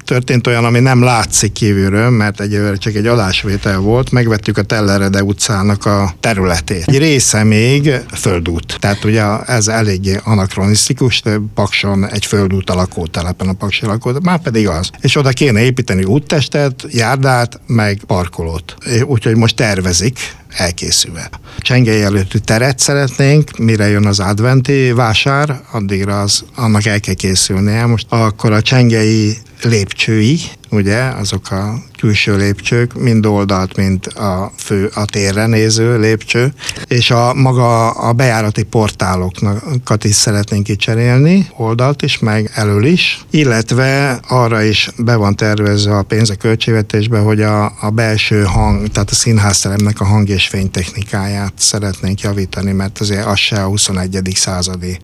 történt olyan, ami nem látszik kívülről, mert egyelőre csak egy adásvétel volt, megvettük a Tellerede utcának a területét. Egy része még földút. Tehát ugye ez eléggé anakronisztikus, de Pakson egy földút a lakótelepen, a paksi lakótelep, már pedig az. És oda kéne építeni úttestet, járdát, meg parkolót. Úgyhogy most tervezik, elkészülve. Csengely előtti teret szeretnénk, mire jön az adventi vásár, addigra annak el kell készülnie. Most akkor a csengelyi lépcsői, ugye, azok a külső lépcsők, mind oldalt, mint a térre néző lépcső, és maga a bejárati portálokat is szeretnénk kicserélni, oldalt is, meg elől is, illetve arra is be van tervezve a pénz a költségvetésbe, hogy a belső hang, tehát a színházteremnek a hang és fénytechnikáját szeretnénk javítani, mert azért az se a 21. századi